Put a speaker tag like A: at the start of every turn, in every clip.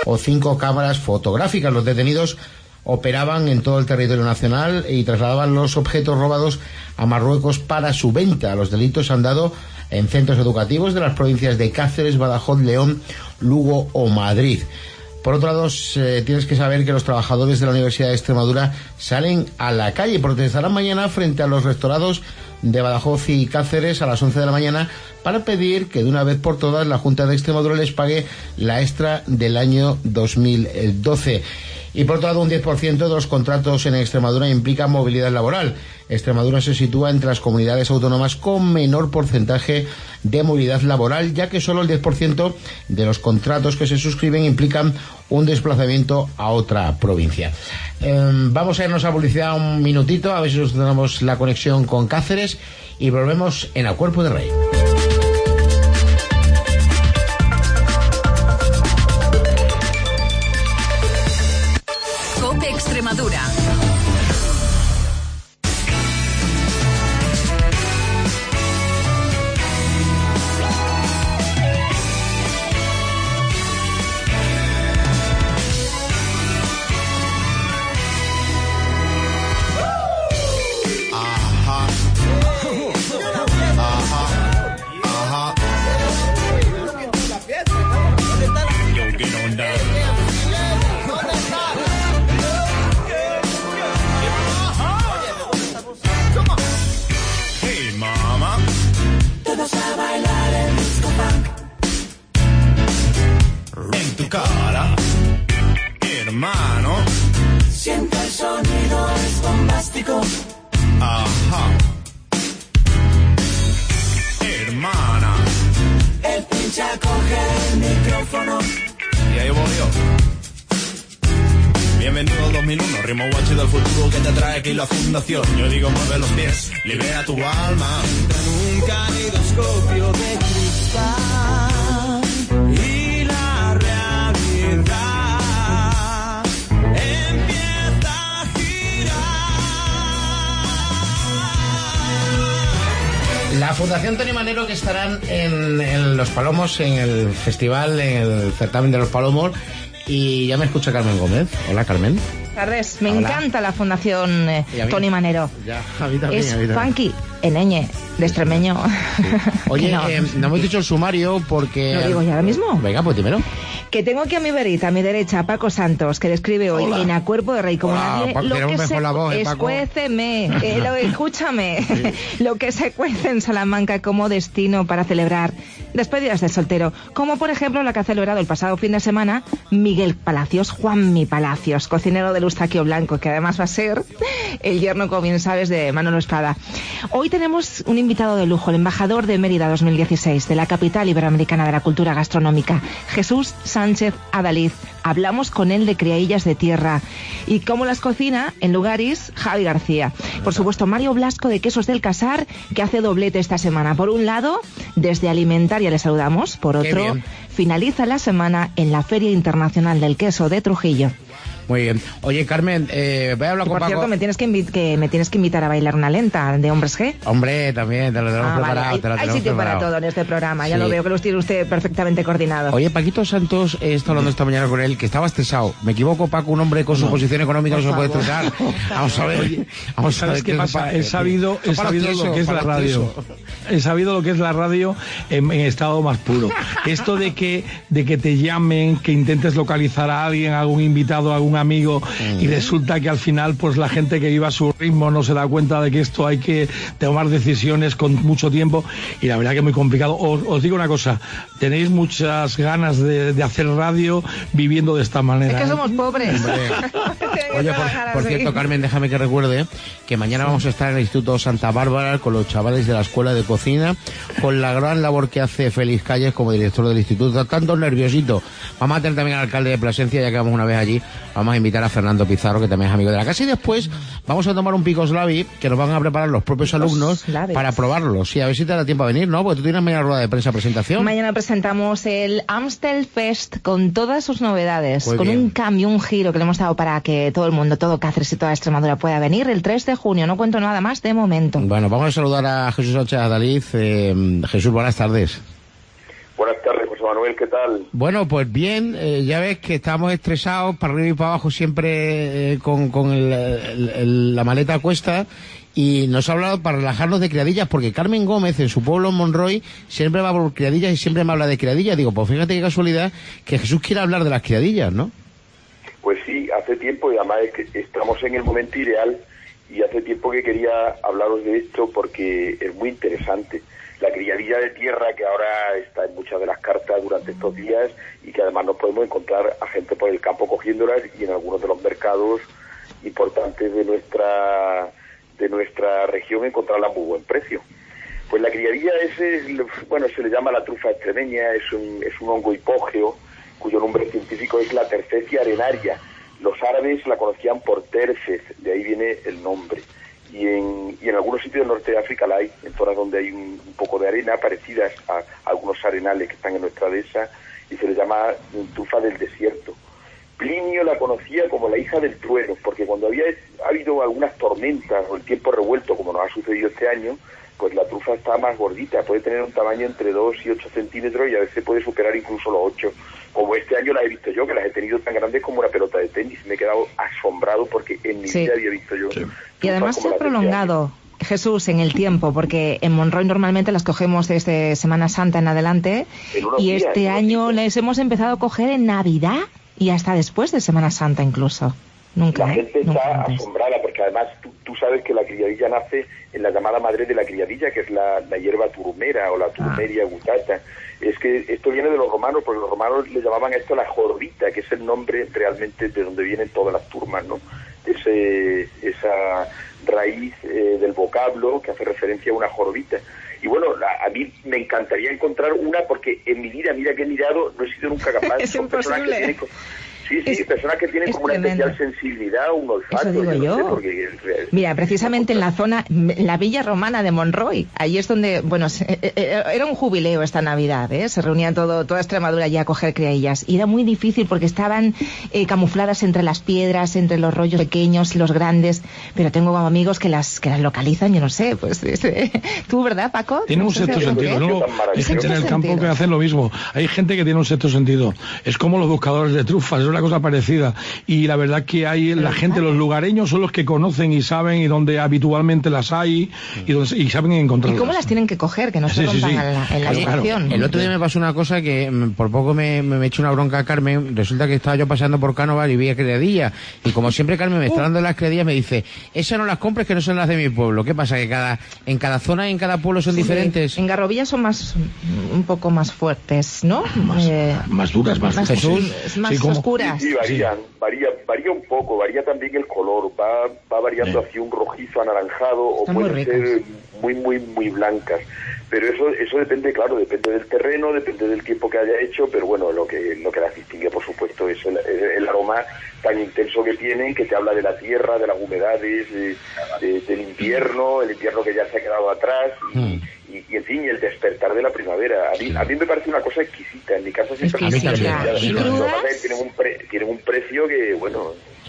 A: o 5 cámaras fotográficas. Los detenidos operaban en todo el territorio nacional y trasladaban los objetos robados a Marruecos para su venta. Los delitos se han dado en centros educativos de las provincias de Cáceres, Badajoz, León, Lugo o Madrid. Por otro lado, tienes que saber que los trabajadores de la Universidad de Extremadura salen a la calle y protestarán mañana frente a los rectorados de Badajoz y Cáceres a las 11 de la mañana para pedir que de una vez por todas la Junta de Extremadura les pague la extra del año 2012. Y por otro lado, un 10% de los contratos en Extremadura implican movilidad laboral. Extremadura se sitúa entre las comunidades autónomas con menor porcentaje de movilidad laboral, ya que solo el 10% de los contratos que se suscriben implican un desplazamiento a otra provincia. Vamos a irnos a publicidad un minutito, a ver si tenemos la conexión con Cáceres, y volvemos en A Cuerpo de Rey.
B: COPE Extremadura.
C: Yo digo, mueve los pies, libera tu alma. En un caleidoscopio de cristal y la realidad empieza a girar.
A: La Fundación Tony Manero, que estarán en Los Palomos, en el festival, en el certamen de Los Palomos. Y ya me escucha Carmen Gómez. Hola, Carmen.
D: Buenas tardes. Me
A: Hola.
D: encanta la Fundación Tony Manero.
A: Ya, a mí también.
D: Es funky, eneñe, de extremeño.
A: Sí. Oye,
D: no.
A: No hemos dicho el sumario porque...
D: ¿Lo digo ya ahora mismo?
A: Venga, pues dímelo.
D: Que tengo aquí a mi verita, a mi derecha, a Paco Santos, que describe hoy
A: Hola.
D: en A Cuerpo de Rey como
A: Hola,
D: nadie
A: Paco,
D: lo
A: tenemos
D: que
A: mejor la voz, Paco.
D: escuéceme, escúchame, lo que se cuece en Salamanca como destino para celebrar despedidas del soltero, como por ejemplo la que ha celebrado el pasado fin de semana Miguel Palacios, Juanmi Palacios, cocinero del Eustaquio Blanco, que además va a ser el yerno, como bien sabes, de Manolo Espada. Hoy tenemos un invitado de lujo, el embajador de Mérida 2016, de la capital iberoamericana de la cultura gastronómica, Jesús Sánchez Adalid. Hablamos con él de criadillas de tierra y cómo las cocina en Lugaris Javi García. Por supuesto, Mario Blasco de Quesos del Casar, que hace doblete esta semana. Por un lado, desde Alimentaria le saludamos. Por otro, finaliza la semana en la Feria Internacional del Queso de Trujillo.
A: Muy bien. Oye, Carmen, voy a hablar con
D: Por
A: Paco.
D: cierto, me tienes que invitar a bailar una lenta de Hombres G.
A: Hombre, también, te lo tenemos preparado.
D: Vale. Hay sitio para todo en este programa. Ya
A: Sí.
D: lo veo, que lo tiene usted perfectamente coordinado.
A: Oye, Paquito Santos, he estado hablando esta mañana con él, que estaba estresado. ¿Me equivoco, Paco? Un hombre con su posición económica no se puede estresar. Vamos a ver.
E: Oye,
A: Vamos a
E: ¿sabes
A: ver
E: qué pasa? He sabido lo que es la radio. He sabido lo que es la radio en estado más puro. Esto de que te llamen, que intentes localizar a alguien, a algún invitado, a algún amigo, y resulta que al final pues la gente que vive a su ritmo no se da cuenta de que esto hay que tomar decisiones con mucho tiempo, y la verdad que es muy complicado. Os digo una cosa, tenéis muchas ganas de hacer radio viviendo de esta manera.
D: Es que somos pobres.
A: Oye, por cierto, Carmen, déjame que recuerde que mañana vamos a estar en el Instituto Santa Bárbara con los chavales de la Escuela de Cocina, con la gran labor que hace Félix Calles como director del instituto. Tanto nerviosito. Vamos a tener también al alcalde de Plasencia, ya que vamos una vez allí. Vamos a invitar a Fernando Pizarro, que también es amigo de la casa, y después vamos a tomar un pico slavi que nos van a preparar los propios alumnos para probarlo. Sí, a ver si te da tiempo a venir, ¿no? Porque tú tienes mañana rueda de prensa presentación.
D: Mañana presentamos el Amstel Fest con todas sus novedades,
A: Muy
D: con
A: bien.
D: un cambio, un giro que le hemos dado para que todo el mundo, todo Cáceres y toda Extremadura pueda venir el 3 de junio. No cuento nada más de momento.
A: Bueno, vamos a saludar a Jesús Sánchez Adalid. Jesús, buenas tardes.
F: Buenas tardes, José
B: José Manuel, ¿qué tal?
A: Bueno, pues bien, ya ves que estamos estresados, para arriba y para abajo siempre con la maleta a cuesta, y nos ha hablado para relajarnos de criadillas, porque Carmen Gómez en su pueblo en Monroy siempre va por criadillas y siempre me habla de criadillas. Digo, pues fíjate qué casualidad que Jesús quiera hablar de las criadillas, ¿no?
B: Pues sí, hace tiempo, y además es que estamos en el momento ideal, y hace tiempo que quería hablaros de esto porque es muy interesante. La criadilla de tierra, que ahora está en muchas de las cartas durante estos días, y que además nos podemos encontrar a gente por el campo cogiéndolas, y en algunos de los mercados importantes de nuestra región encontrarla a muy buen precio. Pues la criadilla se le llama la trufa extremeña, es un hongo hipógeo, cuyo nombre científico es la tercesia arenaria. Los árabes la conocían por terces, de ahí viene el nombre. Y en algunos sitios del norte de África la hay, en zonas donde hay un poco de arena, parecidas a algunos arenales que están en nuestra dehesa, y se le llama trufa del desierto. Plinio la conocía como la hija del trueno, porque cuando ha habido algunas tormentas o el tiempo revuelto, como nos ha sucedido este año, pues la trufa está más gordita, puede tener un tamaño entre 2 y 8 centímetros, y a veces puede superar incluso los 8. Como este año las he visto yo, que las he tenido tan grandes como una pelota de tenis. Me he quedado asombrado porque en mi vida había visto yo. Sí.
D: Y además se ha prolongado, Jesús, en el tiempo, porque en Monroy normalmente las cogemos desde Semana Santa en adelante, y este año les hemos empezado a coger en Navidad y hasta después de Semana Santa incluso. Nunca,
B: la gente está asombrada, porque además tú sabes que la criadilla nace en la llamada madre de la criadilla, que es la hierba turmera o la turmeria gutata. Es que esto viene de los romanos, porque los romanos le llamaban a esto la jorbita, que es el nombre realmente de donde vienen todas las turmas, ¿no? Esa raíz del vocablo que hace referencia a una jorbita. Y bueno, a mí me encantaría encontrar una, porque en mi vida, mira que he mirado, no he sido nunca capaz.
D: Es imposible.
B: Personas que tienen como una especial sensibilidad, un olfato.
D: Eso digo yo.
B: No sé, porque
D: mira, precisamente en la zona, la villa romana de Monroy, ahí es donde, bueno, era un jubileo esta Navidad, ¿eh? Se reunía toda Extremadura allí a coger criadillas, y era muy difícil porque estaban camufladas entre las piedras, entre los rollos pequeños y los grandes, pero tengo amigos que las localizan, yo no sé, pues tú, ¿verdad, Paco?
E: Tiene un sexto sentido, ¿no? Hay gente en el campo que hace lo mismo, hay gente que tiene un sexto sentido, es como los buscadores de trufas, es una cosa parecida, y la verdad que hay la gente, los lugareños son los que conocen y saben, y donde habitualmente las hay, y saben encontrarlas.
D: ¿Y cómo las tienen que coger? Que no se rompan en la dirección.
A: El otro día me pasó una cosa que por poco me echó una bronca a Carmen. Resulta que estaba yo pasando por Cánovas y vi a criadillas, y como siempre Carmen me está dando las criadillas, me dice, esas no las compres, que no son las de mi pueblo. ¿Qué pasa? ¿Que en cada zona y en cada pueblo son diferentes?
D: En Garrovilla son un poco más fuertes, ¿no?
E: Más duras, más
D: oscuras.
B: Sí, varía un poco, varía también el color, va variando hacia un rojizo anaranjado, o puede ser muy blancas. Pero eso depende, claro, depende del terreno, depende del tiempo que haya hecho, pero bueno, lo que las distingue, por supuesto, es el aroma tan intenso que tienen, que te habla de la tierra, de las humedades, del invierno, el invierno que ya se ha quedado atrás, y en fin, el despertar de la primavera. A mí me parece una cosa exquisita. En mi casa siempre
D: ¿Y crudas?
B: Tienen un precio que, bueno...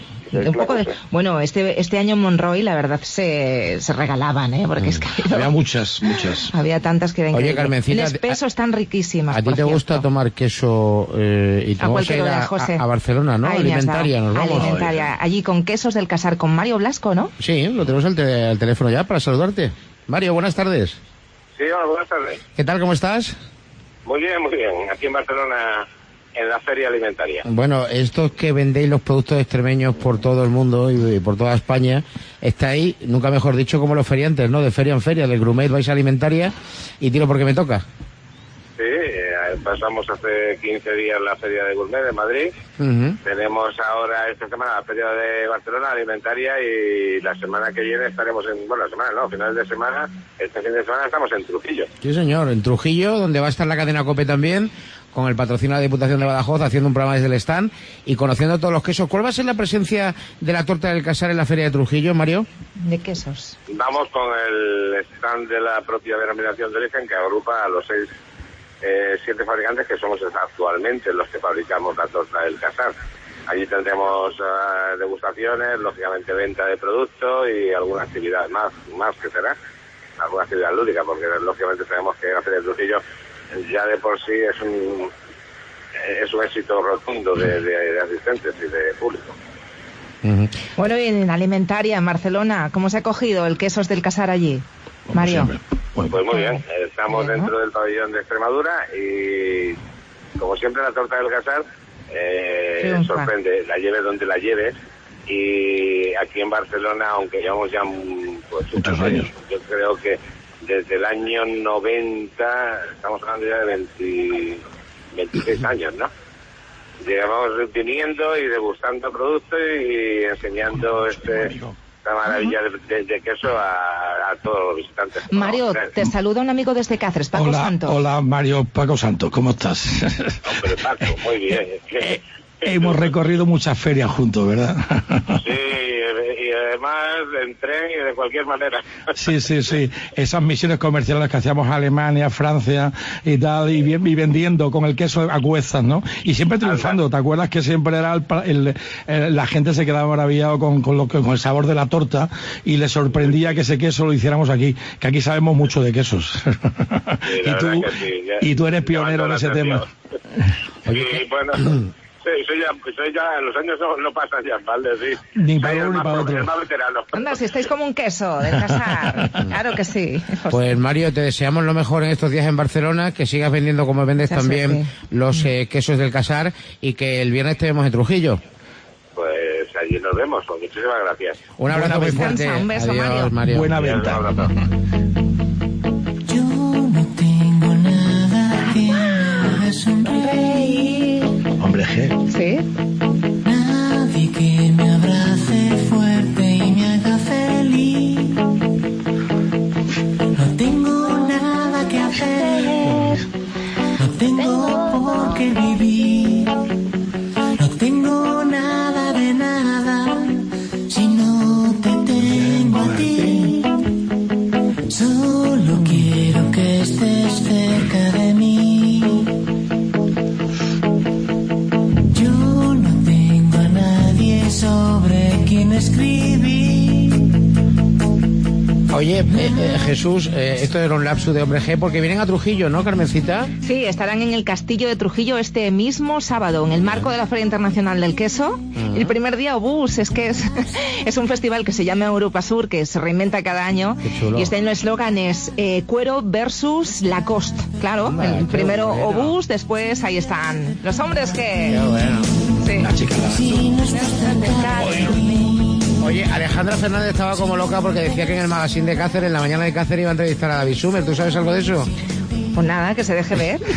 D: Bueno, este año en Monroy la verdad se regalaban, porque es que
E: había muchas.
D: Había tantas que eran.
A: Oye, Carmencita,
D: en espeso están riquísimas.
A: ¿A ti te gusta tomar queso y te vamos a ir a Barcelona, ¿no? Alimentaria, nos vamos.
D: Alimentaria, allí con quesos del Casar, con Mario Blasco, ¿no?
A: Sí, lo tenemos al teléfono ya para saludarte. Mario, buenas tardes.
F: Sí, hola, buenas tardes.
A: ¿Qué tal, cómo estás?
F: Muy bien, aquí en Barcelona, en la feria alimentaria.
A: Bueno, estos que vendéis los productos extremeños por todo el mundo y por toda España, estáis, nunca mejor dicho, como los feriantes, ¿no? De feria en feria, del Grumet vais a alimentaria, y tiro porque me toca.
F: Sí, pasamos hace 15 días la feria de Gourmet de Madrid. Tenemos ahora esta semana la feria de Barcelona alimentaria, y la semana que viene estaremos finales de semana, este fin de semana estamos en Trujillo.
A: Sí, señor, en Trujillo, donde va a estar la cadena COPE también, con el patrocinio de la Diputación de Badajoz, haciendo un programa desde el stand y conociendo todos los quesos. ¿Cuál va a ser la presencia de la torta del Casar en la feria de Trujillo, Mario?
D: De quesos.
F: Vamos con el stand de la propia denominación de origen, que agrupa a los 7 fabricantes que somos actualmente los que fabricamos la torta del Casar. Allí tendremos degustaciones, lógicamente venta de producto y alguna actividad más que será, alguna actividad lúdica, porque lógicamente sabemos que en la feria de Trujillo ya de por sí es un éxito rotundo de asistentes y de público.
D: Bueno, y en Alimentaria, en Barcelona, ¿cómo se ha cogido el Quesos del Casar allí, Mario?
F: Pues muy bien, estamos dentro del pabellón de Extremadura y, como siempre, la torta del Casar sorprende, la lleves donde la lleves. Y aquí en Barcelona, aunque llevamos ya muchos años, yo creo que desde el año 90, estamos hablando ya de 26 años, ¿no? Llevamos viniendo y degustando productos y enseñando esta maravilla de queso a todos los visitantes.
D: Mario, te saluda un amigo desde Cáceres, Paco Santos.
E: Hola, Mario, Paco Santos, ¿cómo estás?
F: Hombre, Paco, muy bien.
E: Hemos recorrido muchas ferias juntos, ¿verdad?
F: Sí, y además en tren y de cualquier manera.
E: Sí. Esas misiones comerciales que hacíamos a Alemania, Francia y tal, y vendiendo con el queso a cuestas, ¿no? Y siempre triunfando. ¿Te acuerdas que siempre era la gente se quedaba maravillado con el sabor de la torta y le sorprendía que ese queso lo hiciéramos aquí, que aquí sabemos mucho de quesos.
F: Sí,
E: y tú eres pionero en ese tema.
F: Oye, bueno... Sí, soy ya, los años no pasan ya, ¿vale? Sí.
E: Ni para uno ni para otro.
F: Más veterano.
D: Anda, si estáis como un queso del Casar. Claro que sí.
A: Pues Mario, te deseamos lo mejor en estos días en Barcelona, que sigas vendiendo como vendes también los quesos del Casar y que el viernes te vemos en Trujillo.
F: Pues allí nos vemos, muchísimas gracias.
A: Un abrazo muy fuerte.
D: Un beso,
A: adiós, Mario.
E: Buena venta.
C: Yo no tengo nada que me haga sonreír.
E: Hombre G.
D: ¿Sí?
C: Nadie que me abrace fuerte y me haga feliz. No tengo nada que hacer. No tengo por qué vivir. No tengo nada de nada si no te tengo a ti. Solo quiero que estés cerca de mí. Sobre quién escribí.
A: Oye, Jesús, esto era un lapsus de Hombre G, porque vienen a Trujillo, ¿no, Carmencita?
D: Sí, estarán en el Castillo de Trujillo este mismo sábado, en el marco de la Feria Internacional del Queso. El primer día Obús, es que es un festival que se llama Europa Sur, que se reinventa cada año. Y este año el eslogan es Cuero versus Lacoste. Claro, el primero Obús, después ahí están los hombres que...
A: Qué bueno.
D: Sí.
A: La chica. Oye, Alejandra Fernández estaba como loca porque decía que en el magazine de Cáceres, en la mañana de Cáceres, iba a entrevistar a David Sumer. ¿Tú sabes algo de eso?
D: Pues nada, que se deje ver.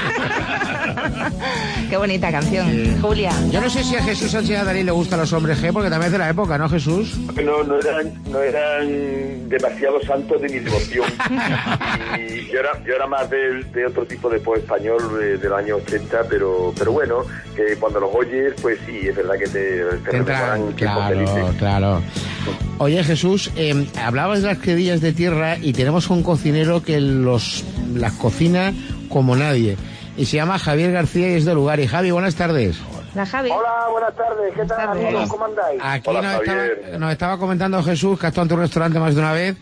D: Qué bonita canción, Julia.
A: Yo no sé si a Jesús Sánchez Adalí le gustan los hombres G, porque también es de la época, ¿no, Jesús?
B: No eran demasiado santos de mi devoción. Y yo era más de otro tipo de pop español del año 80, pero bueno, que cuando los oyes, pues sí, es verdad que te rememoran tiempos felices.
A: Claro. Oye, Jesús, hablabas de las credillas de tierra y tenemos un cocinero que las cocina como nadie. Y se llama Javier García y es de Lugar. Y Javi, buenas tardes.
D: La Javi.
G: Hola, buenas tardes. ¿Qué tal, amigos? ¿Cómo andáis?
A: Aquí
B: Hola,
A: nos estaba comentando Jesús, que ha estado en tu restaurante más de una vez,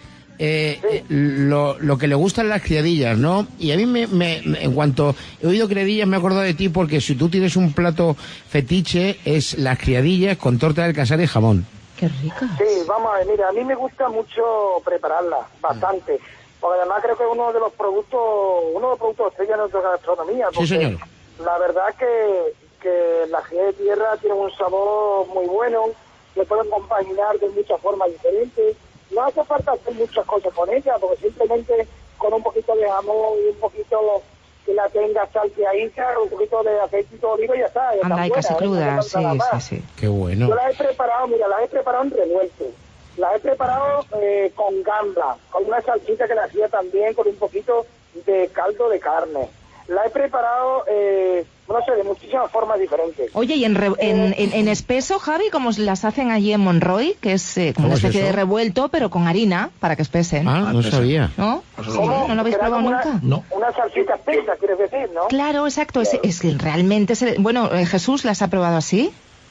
A: lo que le gustan las criadillas, ¿no? Y a mí en cuanto he oído criadillas me he acordado de ti, porque si tú tienes un plato fetiche es las criadillas con torta del Casar y jamón.
D: Qué rica.
G: Sí, vamos a ver, mira, a mí me gusta mucho prepararla, bastante. Porque además creo que es uno de los productos estrella de nuestra gastronomía.
A: Sí, señor.
G: La verdad que la cría de tierra tiene un sabor muy bueno, se pueden compaginar de muchas formas diferentes. No hace falta hacer muchas cosas con ella, porque simplemente con un poquito de jamón y un poquito que la tenga salteadita, un poquito de aceite de oliva y ya está.
D: Anda, y casi cruda, sí.
A: Qué bueno.
G: Yo las he preparado en revuelto. La he preparado con gamba, con una salsita que la hacía también con un poquito de caldo de carne. La he preparado, no sé, de muchísimas formas diferentes.
D: Oye, y en espeso, Javi, como las hacen allí en Monroy, que es como una especie de revuelto, pero con harina, para que espesen.
A: Ah, no sabía.
D: ¿No? ¿No lo habéis probado nunca?
E: No.
G: Una salsita espesa, quieres decir, ¿no?
D: Claro, exacto. Es que realmente... Bueno, Jesús, ¿las ha probado así?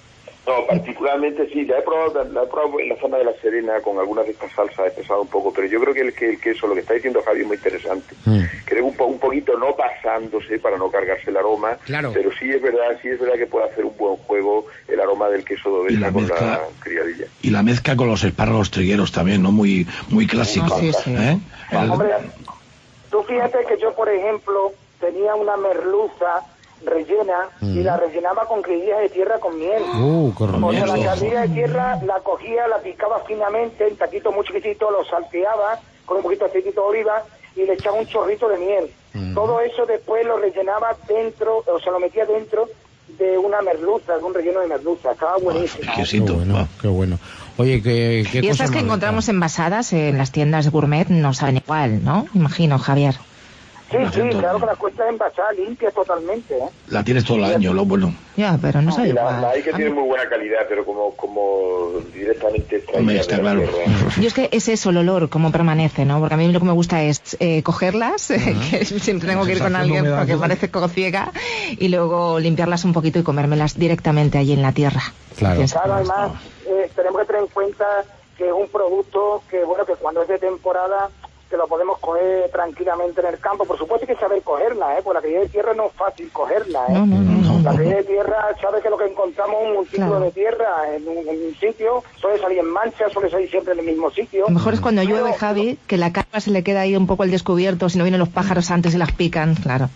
B: No, particularmente sí, la he probado en la zona de La Serena con algunas de estas salsas, he pesado un poco, pero yo creo que el queso, lo que está diciendo Javi, es muy interesante. Creo un poquito no pasándose para no cargarse el aroma,
A: claro.
B: Pero sí es verdad que puede hacer un buen juego el aroma del queso de oveja con la criadilla.
E: Y la mezcla con los espárragos trigueros también, ¿no? Muy clásico.
D: Sí, sí.
G: Hombre, tú fíjate que yo, por ejemplo, tenía una merluza rellena y la rellenaba con criadillas de tierra con miel. O sea, la criadilla de tierra la cogía, la picaba finamente en taquitos muy chiquititos, lo salteaba con un poquito de aceite de oliva y le echaba un chorrito de miel. Todo eso después lo rellenaba dentro, o sea, lo metía dentro de una merluza, de un relleno de merluza. Estaba buenísimo.
A: Qué bueno. Oye, ¿qué
D: y esas que encontramos envasadas en las tiendas gourmet no saben igual, ¿no? Imagino, Javier.
G: Sí, claro que las cuentas envasadas limpias totalmente, ¿eh?
E: La tienes todo el año, lo bueno.
D: Ya, pero no sabe igual.
B: La hay que tiene muy buena calidad, pero como directamente extraída.
E: Está claro.
D: Yo es que es eso, el olor, cómo permanece, ¿no? Porque a mí lo que me gusta es cogerlas, que siempre tengo que ir con alguien porque parece ciega, y luego limpiarlas un poquito y comérmelas directamente allí en la tierra.
A: Claro,
G: además, tenemos que tener en cuenta que es un producto que, bueno, que cuando es de temporada que lo podemos coger tranquilamente en el campo. Por supuesto hay que saber cogerla, porque la criadilla de tierra no es fácil cogerla,
D: No.
G: La criadilla de tierra, sabes que lo que encontramos es un multículo de tierra en un sitio, suele salir en mancha, suele salir siempre en el mismo sitio.
D: Lo mejor es cuando llueve, Javi, que la capa se le queda ahí un poco al descubierto, si no vienen los pájaros antes y las pican, claro.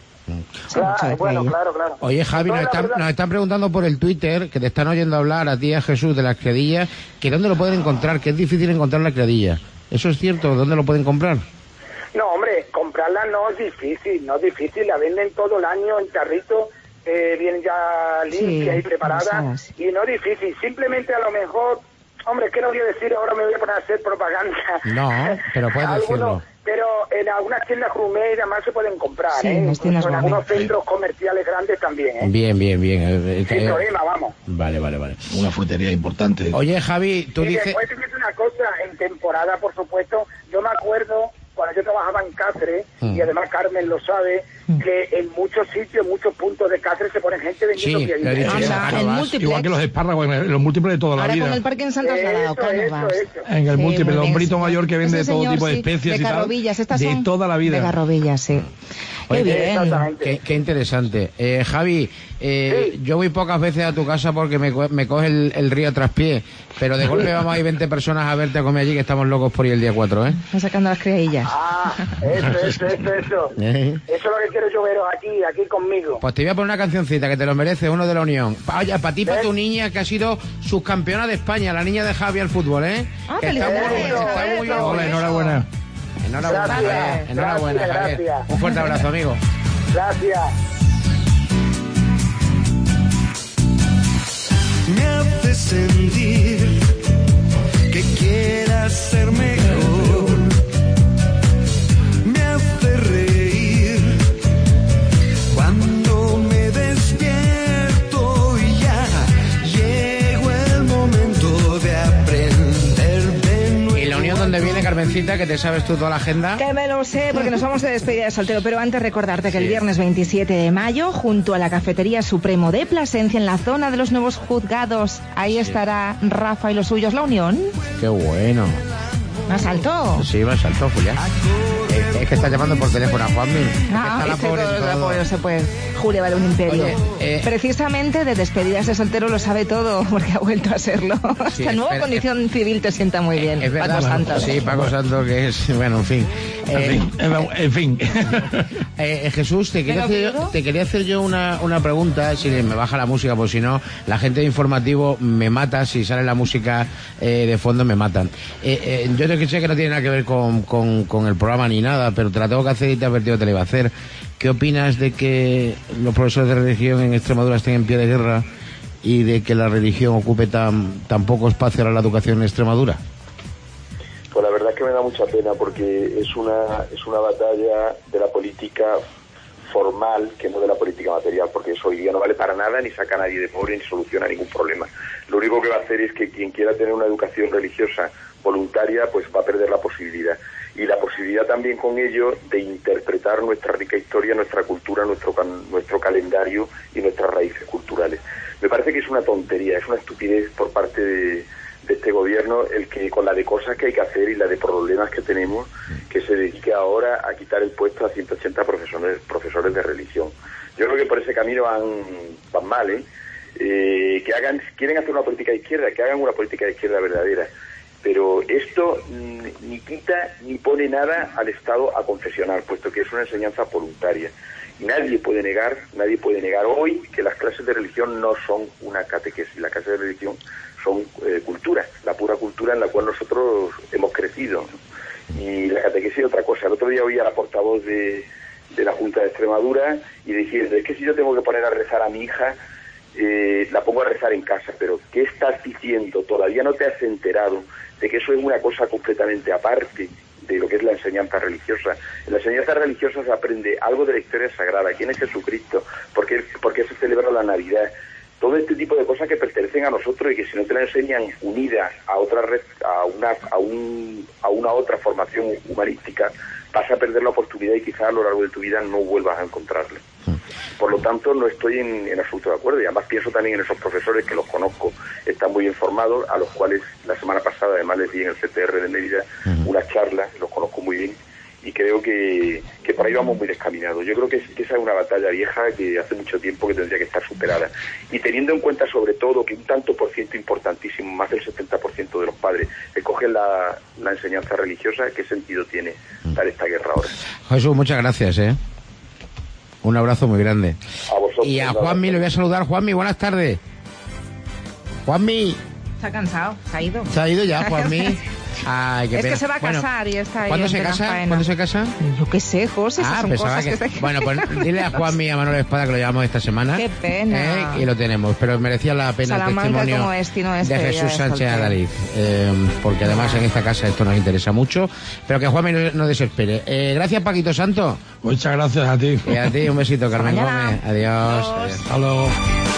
G: Claro.
A: Oye, Javi, nos están preguntando por el Twitter, que te están oyendo hablar a ti y a Jesús de las criadillas, que dónde lo pueden encontrar, que es difícil encontrar la criadilla. ¿Eso es cierto? ¿Dónde lo pueden comprar?
G: No, hombre, comprarla no es difícil, la venden todo el año en tarrito, vienen ya limpias y preparadas, y no es difícil, simplemente a lo mejor, hombre, ¿qué no voy a decir? Ahora me voy a poner a hacer propaganda.
A: No, pero puedes decirlo.
G: Pero en algunas tiendas gourmet y demás se pueden comprar,
D: en
G: algunos centros comerciales grandes también,
A: Bien.
G: Sin problema, vamos.
A: Vale.
E: Una frutería importante.
A: Oye, Javi, tú dices...
G: Después te digo una cosa, en temporada, por supuesto, yo me acuerdo cuando yo trabajaba en Cáceres, y además Carmen lo sabe, que en muchos sitios, en muchos puntos de Cáceres se ponen gente vendiendo criadillas.
E: Igual que los espárragos, en los múltiples de toda la vida.
D: Ahora con el parque en Santa Trasladado, Cánovas.
E: En el múltiple, el hombrito mayor que vende todo tipo de especies y tal. De toda la vida.
D: De garrobillas, sí.
A: Oye, qué interesante. Javi, yo voy pocas veces a tu casa porque me coge el río a traspié, pero de golpe vamos a ir 20 personas a verte a comer allí, que estamos locos por ir el día 4, ¿eh?
D: Están sacando las criadillas.
G: Eso. Eso es lo que quiero yo veros aquí conmigo.
A: Pues te voy a poner una cancioncita que te lo merece, uno de la Unión. Oye, para ti, para tu niña, que ha sido subcampeona de España, la niña de Javi al fútbol, ¿eh? Está muy bien.
E: Hola, enhorabuena.
A: Enhorabuena, Javier. Un fuerte abrazo, amigo.
G: Gracias.
C: Me hace sentir que quieras ser mejor. Me hace reír cuando me despierto y ya llegó el momento de aprender de nuevo.
A: ¿Y la Unión dónde viene, Carmencita, que te sabes tú toda la agenda?
D: Que me lo sé, porque nos vamos de despedida de soltero, pero antes recordarte que el viernes 27 de mayo, junto a la Cafetería Supremo de Plasencia, en la zona de los nuevos juzgados, ahí estará Rafa y los suyos, la Unión.
A: Qué bueno.
D: ¿Me asaltó?
A: Sí, me asaltó, Julián. Es que está llamando por teléfono a Juanmi.
D: No, no se puede. Julia vale un imperio. Oye, precisamente de despedidas de soltero lo sabe todo, porque ha vuelto a serlo.
A: Sí,
D: esta nueva condición civil te sienta muy bien.
A: Es verdad,
D: Paco Santos.
A: Sí, Paco Santos, que es... Bueno, en fin.
E: En fin.
A: Jesús, te quería hacer yo una pregunta, si me baja la música, pues si no, la gente de informativo me mata, si sale la música de fondo me matan. Yo te sé que no tiene nada que ver con el programa ni nada, pero te la tengo que hacer y te he advertido que te la iba a hacer. ¿Qué opinas de que los profesores de religión en Extremadura estén en pie de guerra y de que la religión ocupe tan poco espacio a la educación en Extremadura?
B: Pues la verdad es que me da mucha pena, porque es una batalla de la política formal que no de la política material, porque eso hoy día no vale para nada, ni saca a nadie de pobre, ni soluciona ningún problema. Lo único que va a hacer es que quien quiera tener una educación religiosa voluntaria, pues va a perder la posibilidad. Y la posibilidad también con ello de interpretar nuestra rica historia, nuestra cultura, nuestro calendario y nuestras raíces culturales. Me parece que es una tontería, es una estupidez por parte de este gobierno el que con la de cosas que hay que hacer y la de problemas que tenemos, que se dedique ahora a quitar el puesto a 180 profesores de religión. Yo creo que por ese camino van mal, ¿eh? Quieren hacer una política de izquierda, que hagan una política de izquierda verdadera, pero esto ni quita ni pone nada al Estado aconfesional, puesto que es una enseñanza voluntaria. Y nadie puede negar hoy que las clases de religión no son una catequesis. Las clases de religión son cultura, la pura cultura en la cual nosotros hemos crecido, ¿no? Y la catequesis es otra cosa. El otro día oí a la portavoz de la Junta de Extremadura y diciendo, es que si yo tengo que poner a rezar a mi hija, la pongo a rezar en casa. Pero ¿qué estás diciendo? Todavía no te has enterado de que eso es una cosa completamente aparte de lo que es la enseñanza religiosa. En la enseñanza religiosa se aprende algo de la historia sagrada, quién es Jesucristo, por qué se celebra la Navidad, todo este tipo de cosas que pertenecen a nosotros y que si no te la enseñan unidas a otra red, a una otra formación humanística, vas a perder la oportunidad y quizás a lo largo de tu vida no vuelvas a encontrarla. Por lo tanto, no estoy en absoluto de acuerdo, y además pienso también en esos profesores que los conozco, están muy informados, a los cuales la semana pasada además les di en el CTR de Mérida una charla, los conozco muy bien, y creo que por ahí vamos muy descaminados. Yo creo que esa es una batalla vieja que hace mucho tiempo que tendría que estar superada. Y teniendo en cuenta sobre todo que un tanto por ciento importantísimo, más del 70% de los padres, escogen la enseñanza religiosa, ¿qué sentido tiene dar esta guerra ahora?
A: Jesús, muchas gracias, Un abrazo muy grande.
B: A vosotros.
A: Y a Juanmi le voy a saludar. Juanmi, buenas tardes. Juanmi.
D: Se ha cansado, se ha ido.
A: Se ha ido ya, Juanmi. Ay, qué
D: es
A: pena.
D: que se va a casar y está ahí.
A: ¿Cuándo se casa? ¿Cuándo se casa?
D: Yo qué sé, José, esas son cosas que...
A: Bueno, pues dile a Juanmi y a Manuel Espada que lo llevamos esta semana.
D: Qué pena.
A: Y lo tenemos, pero merecía la pena
D: Salamanca
A: el testimonio
D: como destino
A: de Jesús Sánchez Adalid. Porque además en esta casa esto nos interesa mucho. Pero que Juanmi no desespere. Gracias, Paquito Santo.
E: Muchas gracias a ti.
A: Y a ti, un besito, Carmen
D: Gómez.
A: Adiós.
E: Hasta luego.